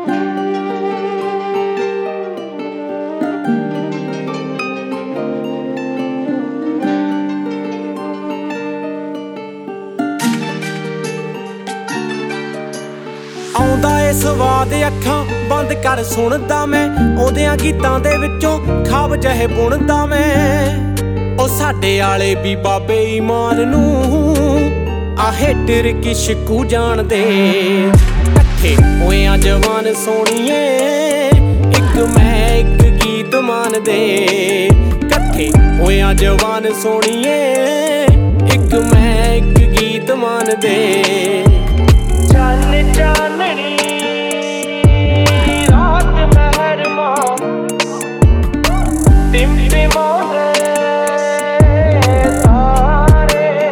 ਆਉਂਦਾ ਏ ਸਵਾਦ ਅੱਖਾਂ ਬੰਦ ਕਰ ਸੁਣਦਾ ਮੈਂ ਉਹਦਿਆਂ ਗੀਤਾਂ ਦੇ ਵਿੱਚੋਂ ਖਾਬ ਜਿਹੇ ਬੁਣਦਾ ਮੈਂ। ਉਹ ਸਾਡੇ ਆਲੇ ਵੀ ਬਾਬੇ ਈਮਾਨ ਨੂੰ ਆ ਹੇਟਰ ਕਿਸ਼ਕੂ ਜਾਣਦੇ। ਇਕੱਠੇ ਹੋਇਆਂ ਜਵਾਨ ਸੋਣੀਏ ਇੱਕ ਮੈਂ ਇੱਕ ਗੀਤ ਮੰਨਦੇ। ਇਕੱਠੇ ਹੋਇਆਂ ਜਵਾਨ ਸੋਣੀਏ ਇੱਕ ਮੈਂ ਇੱਕ ਗੀਤ ਮੰਨਦੇ। ਚੰਨ ਚਾਨਣੀ ਰਾਤ ਮਹਿਰਮਾ ਟਿਮਟਿਮਾਉਂਦੇ ਤਾਰੇ।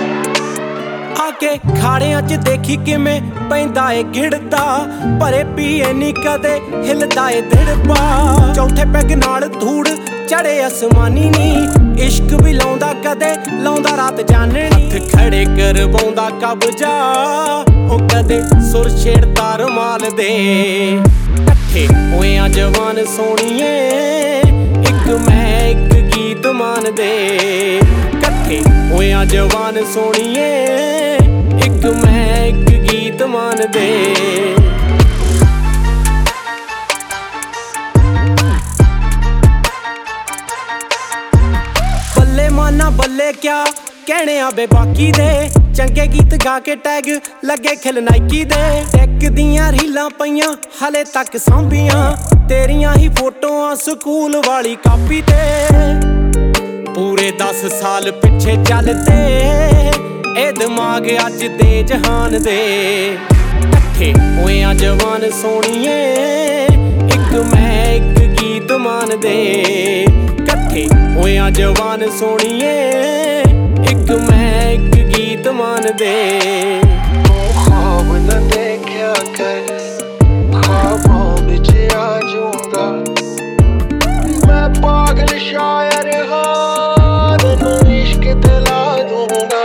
ਆਕੇ ਖਾੜਿਆਂ 'ਚ ਦੇਖੀ ਕਿਵੇਂ ਪੈਂਦਾ ਏ ਗਿੜਦਾ ਭਰੇ ਪੀਏ ਨੀ ਕਦੇ ਹਿਲਦਾ ਏ ਦਿੜਪਾ। ਚੌਥੇ ਪੈਗ ਨਾਲ ਧੂੜ ਚੜੇ ਅਸਮਾਨੀ ਨੀ ਇਸ਼ਕ ਵੀ ਲਾਉਂਦਾ ਕਦੇ ਲਾਉਂਦਾ ਰਾਤ ਚਾਨਣੀ। ਹੱਥ ਖੜੇ ਕਰਵਾਉਂਦਾ ਕਬਜ਼ਾ ਉਹ ਕਦੇ ਸੁਰ ਛੇੜਦਾ ਰੁਮਾਲ ਦੇ। ਇਕੱਠੇ ਹੋਇਆਂ ਜਵਾਨ ਸੋਣੀਏ ਇੱਕ ਮੈਂ ਇੱਕ ਗੀਤ ਮੰਨਦੇ। ਇਕੱਠੇ ਹੋਇਆਂ ਜਵਾਨ ਸੋਣੀਏ ਇੱਕ ਮੈਂ ਇੱਕ ਗੀਤ ਮੰਨਦੇ। ਬੱਲੇ ਮਾਨਾ ਬੱਲੇ ਕਿਆ ਕਹਿਣੇ ਆ ਬੇਬਾਕੀ ਦੇ। ਚੰਗੇ ਗੀਤ ਗਾ ਕੇ ਟੈਗ ਲੱਗੇ ਖਿਲ ਨਾਈਕੀ ਦੇ। ਟੈਕ ਦੀਆਂ ਰੀਲਾਂ ਪਈਆਂ ਹਲੇ ਤੱਕ ਸਾਂਭੀਆਂ ਤੇਰੀਆਂ ਹੀ ਫੋਟੋਆਂ ਸਕੂਲ ਵਾਲੀ ਕਾਪੀ ਤੇ। ਪੂਰੇ 10 ਸਾਲ ਪਿੱਛੇ ਚੱਲਦੇ ਇਹ ਦਿਮਾਗ ਅੱਜ ਦੇ ਜਹਾਨ ਦੇ। ਇਕੱਠੇ ਹੋਇਆਂ ਜਵਾਨ ਸੋਣੀਏ ਇੱਕ ਮੈਂ ਇੱਕ ਗੀਤ ਮੰਨਦੇ। ਇਕੱਠੇ ਹੋਇਆਂ ਜਵਾਨ ਸੋਣੀਏ ਇੱਕ ਮੈਂ ਇੱਕ ਗੀਤ ਮੰਨਦੇ। ख्वाब न देखा कर ख्वाबों विच आ जाऊंगा मैं पागल शायर हां तैनू इश्क दिला दूंगा।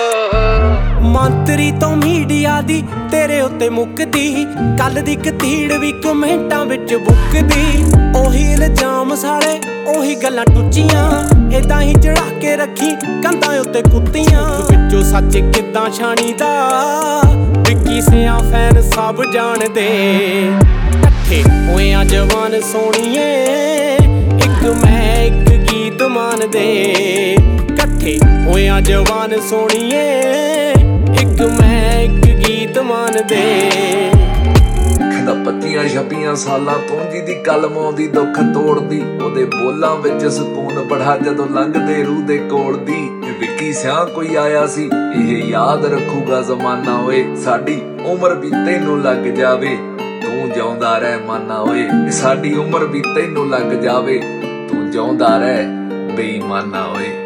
ਮੰਤਰੀ ਤੋਂ ਮੀਡੀਆ ਦੀ ਤੇਰੇ ਉੱਤੇ ਮੁੱਕਦੀ ਕੱਲ ਦੀ ਕਤੀੜ ਵੀ ਕਮੈਂਟਾਂ ਵਿੱਚ ਬੁੱਕਦੀ। ਉਹੀ ਇਲਜ਼ਾਮ ਸਾਲੇ ਉਹੀ ਗੱਲਾਂ ਟੁੱਚੀਆਂ ਏਦਾਂ ਹੀ ਚੜਾ ਕੇ ਰੱਖੀ ਕੰਧਾਂ ਉੱਤੇ ਕੁੱਤੀਆਂ। ਵਿੱਚੋਂ ਸੱਚ ਕਿੱਦਾਂ ਛਾਣੀਦਾ ਵਿੱਕੀ ਸਿਆਂ ਫੈਨ ਸਭ ਜਾਣਦੇ। ਇਕੱਠੇ ਹੋਇਆਂ ਜਵਾਨ ਸੋਣੀਏ ਇੱਕ ਮੈਂ ਇੱਕ ਗੀਤ ਮੰਨਦੇ। ਇਕੱਠੇ ਹੋਇਆਂ ਜਵਾਨ ਸੋਣੀਏ ਇੱਕ ਮੈਂ ਇੱਕ ਗੀਤ ਮੰਨਦੇ। ਕਹਿੰਦਾ ਪੱਤੀਆਂ ਛਪੀਆਂ ਸਾਲਾਂ ਤੋਂ ਜਿਹਦੀ ਕਲਮ ਆਉਂਦੀ ਦੁੱਖ ਤੋੜਦੀ। ਉਹਦੇ ਬੋਲਾਂ ਵਿੱਚ ਸਕੂਨ ਬੜਾ ਜਦੋਂ ਲੰਘਦੇ ਰੂਹ ਦੇ ਕੋਲ ਦੀ। ਵਿੱਕੀ ਸਿਆਂ ਕੋਈ ਆਇਆ ਸੀ ਇਹ ਯਾਦ ਰੱਖੂਗਾ ਜ਼ਮਾਨਾ ਓਏ। ਸਾਡੀ ਉਮਰ ਵੀ ਤੈਨੂੰ ਲੱਗ ਜਾਵੇ ਤੂੰ ਜਿਉਂਦਾ ਰਹਿ ਮਾਨਾ ਓਏ। ਸਾਡੀ ਉਮਰ ਵੀ ਤੈਨੂੰ ਲੱਗ ਜਾਵੇ ਤੂੰ ਜਿਉਂਦਾ ਰਹਿ ਬੇਈਮਾਨਾ ਓਏ।